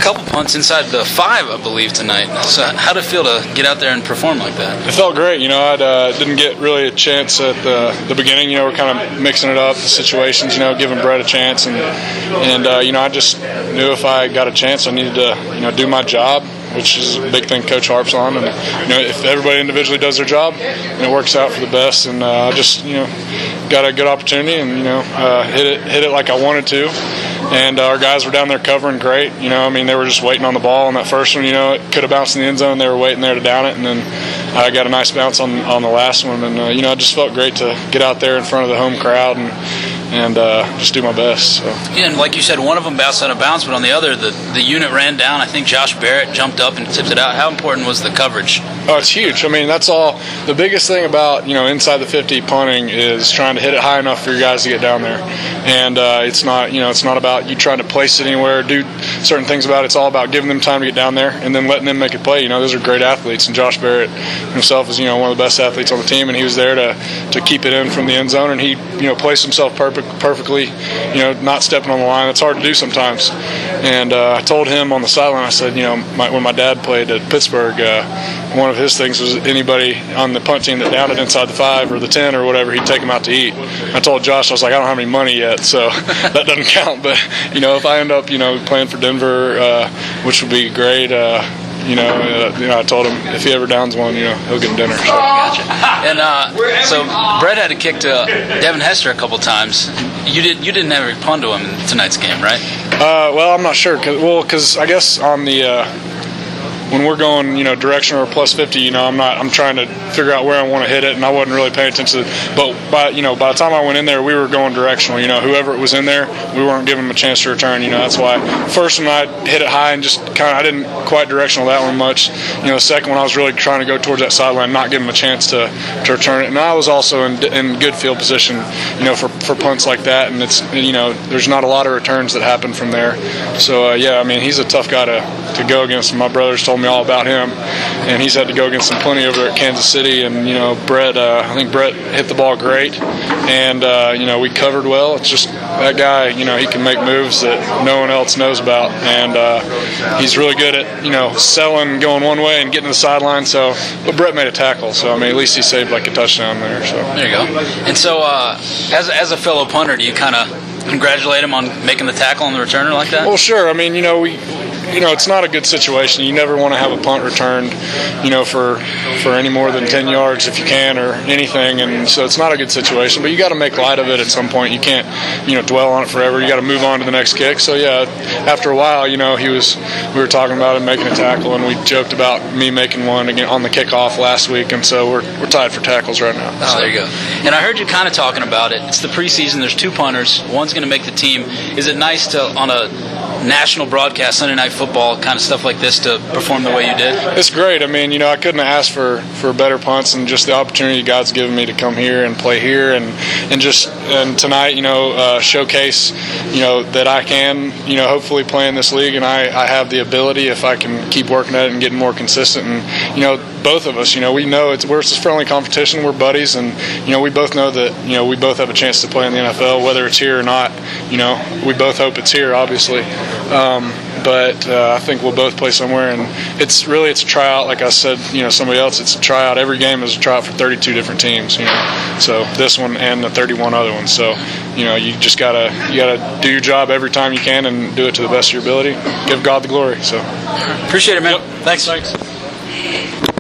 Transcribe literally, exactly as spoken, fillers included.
couple punts inside the five, I believe, tonight. So how did it feel to get out there and perform like that? It felt great. You know, I uh, didn't get really a chance at the, the beginning. You know, we're kind of mixing it up, the situations, you know, giving Brett a chance. And, and uh, you know, I just knew if I got a chance, I needed to, you know, do my job, which is a big thing Coach harps on. And, you know, if everybody individually does their job, and it works out for the best. And uh, I just, you know, got a good opportunity and, you know, uh, hit it hit it like I wanted to. And uh, our guys were down there covering great. You know, I mean, they were just waiting on the ball on that first one. You know, it could have bounced in the end zone. They were waiting there to down it. And then I got a nice bounce on, on the last one. And, uh, you know, it just felt great to get out there in front of the home crowd and and uh, just do my best. So. Yeah, and like you said, one of them bounced out of bounds, but on the other, the, the unit ran down. I think Josh Barrett jumped up and tipped it out. How important was the coverage? Oh, it's huge. I mean, that's all. The biggest thing about, you know, inside the fifty punting is trying to hit it high enough for your guys to get down there. And uh, it's not, you know, it's not about you trying to place it anywhere, do certain things about it. It's all about giving them time to get down there and then letting them make a play. You know, those are great athletes. And Josh Barrett himself is, you know, one of the best athletes on the team, and he was there to, to keep it in from the end zone. And he, you know, placed himself perfect, perfectly, you know, not stepping on the line. It's hard to do sometimes. And uh, I told him on the sideline, I said, you know, my, when my dad played at Pittsburgh, uh, one of his things was anybody on the punt team that downed it inside the five or the ten or whatever, he'd take them out to eat. I told Josh, I was like, I don't have any money yet, so that doesn't count. But, you know, if I end up, you know, playing for Denver, uh, which would be great, uh, you know, uh, you know, I told him if he ever downs one, you know, he'll get him dinner. So. Gotcha. And uh, so Brett had a kick to Devin Hester a couple times. You did. You didn't ever punt to him in tonight's game, right? Uh, well, I'm not sure. Cause, well, because I guess on the uh, when we're going, you know, direction or plus fifty, you know, I'm not. I'm trying to figure out where I want to hit it, and I wasn't really paying attention to it. But by, you know, by the time I went in there, we were going directional. You know, whoever was in there, we weren't giving them a chance to return. You know, that's why first one I hit it high and just kind of I didn't quite directional that one much. You know, the second one I was really trying to go towards that sideline, not giving them a chance to, to return it. And I was also in, in good field position, you know, for, for punts like that. And it's, you know, there's not a lot of returns that happen from there. So uh, yeah, I mean, he's a tough guy to, to go against. My brothers told me all about him, and he's had to go against him plenty over there at Kansas City. And you know, Brett, uh, I think Brett hit the ball great, and uh, you know, we covered well. It's just that guy, you know, he can make moves that no one else knows about, and uh, he's really good at, you know, selling, going one way and getting to the sideline. So, but Brett made a tackle, so I mean, at least he saved like a touchdown there. So there you go. And so, uh, as as a fellow punter, do you kind of congratulate him on making the tackle on the returner like that? Well, sure. I mean, you know, we. You know, it's not a good situation. You never want to have a punt returned, you know, for for any more than ten yards if you can or anything. And so it's not a good situation. But you got to make light of it at some point. You can't, you know, dwell on it forever. You got to move on to the next kick. So, yeah, after a while, you know, he was we were talking about him making a tackle, and we joked about me making one again on the kickoff last week. And so we're we're tied for tackles right now. Oh, there you go. And I heard you kind of talking about it. It's the preseason. There's two punters. One's going to make the team. Is it nice to, on a national broadcast, Sunday Night Football, kind of stuff like this, to perform the way you did? It's great. I mean, you know, I couldn't have asked for, for better punts, and just the opportunity God's given me to come here and play here, and and just and tonight, you know, uh, showcase, you know, that I can, you know, hopefully play in this league, and I, I have the ability if I can keep working at it and getting more consistent. And you know, both of us, you know, we know it's we're it's a friendly competition. We're buddies, and you know, we both know that, you know, we both have a chance to play in the N F L, whether it's here or not. You know, we both hope it's here, obviously. Um, but uh, I think we'll both play somewhere, and it's really it's a tryout. Like I said, you know, somebody else, it's a tryout. Every game is a tryout for thirty-two different teams. You know, so this one and the thirty-one other ones. So you know, you just gotta you gotta do your job every time you can and do it to the best of your ability. Give God the glory. So appreciate it, man. Yep. Thanks. Thanks.